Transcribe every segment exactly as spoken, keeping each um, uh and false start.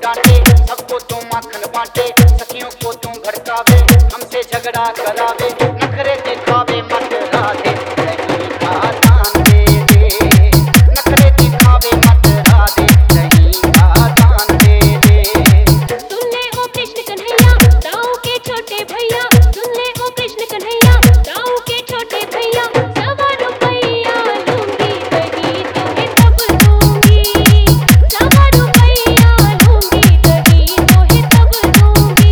डांटे, सबको तू माखन बांटे, सखियों को तू भड़कावे, हमसे झगड़ा करावे, नखरे दिखावे मत राधे, नहीं का दान दे दे, नखरे दिखावे मत राधे, नहीं का दान दे दे। सुन ले ओ कृष्ण कन्हैया, दाऊ के छोटे भैया, सुन ले ओ कृष्ण कन्हैया, दाऊ के छोटे भैया, सवा रुपैया लूंगी कहीं तुम्हें तब दूंगी, सवा रुपैया लूंगी कहीं तुम्हें तब दूंगी।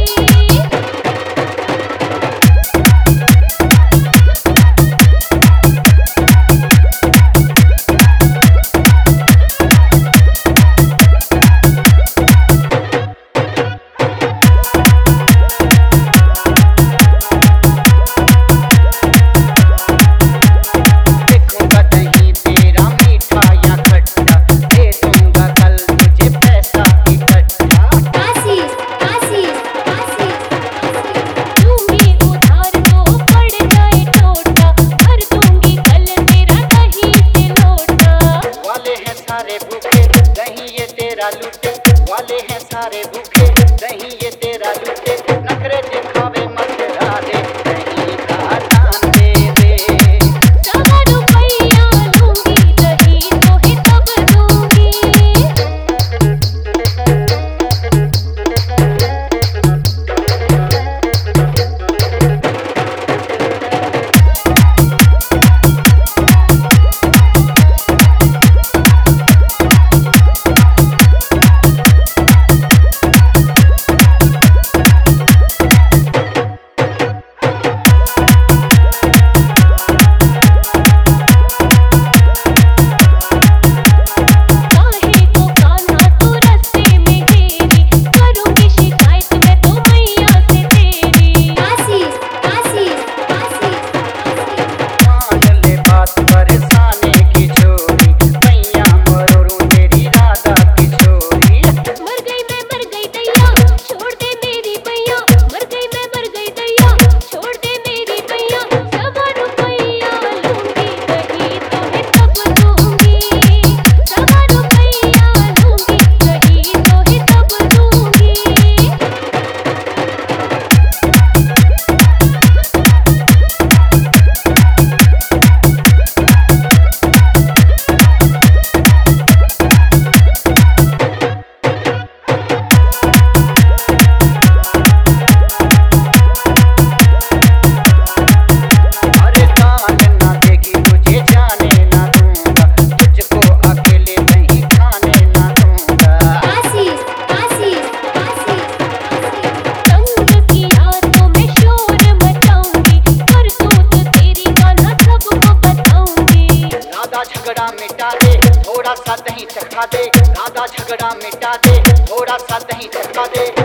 देखूंगा दही तेरा मीठा या खट्टा, दे दूंगा कल तुझे पैसा इकट्ठा। आशीष आशीष आशीष आशीष दूंगी उधार तो पड़ जाए टोटा, भर दूंगी कल तेरा दही से लोटा। वाले हैं सारे भूखे दही ये तेरा लूटे, वाले हैं सारे भूखे दही ये तेरा लूटे, नखरे दिखावे मत राधे, दही का दान दे दे। सवा रुपैया लूंगी दही तुम्हें तब दूंगी। काहे को कान्हा तू रास्ते में घेरी, करूंगी शिकायत मैं तो मैया से तेरी। आशीष आशीष आशीष आशीष मान ले बात बरसाने की छोरी, मैया मरोरू तेरी राधा की छोरी। मर गई मैं मर गई दैया, छोड़ दे मेरी भैया, मर गई मैं मर गई दैया, छोड़ दे मेरी भैया, सवा रुपैया लूंगी कहीं तुम्हें तब दूंगी, सवा रुपैया लूंगी कहीं तुम्हें तब दूंगी। अरे दान ना देगी तुझे जाने ना दूंगा, तुझको अकेले नहीं खाने ना दूंगा। आशीष आशीष आशीष आशीष तंग किया तो मैं शोर मचाऊंगी, करतूत तेरी कान्हा सबको बताऊंगी। राधा झगड़ा मिटा दे, थोड़ा सा दही चखा दे, राधा झगड़ा मिटा दे, थोड़ा सा दही चखा दे,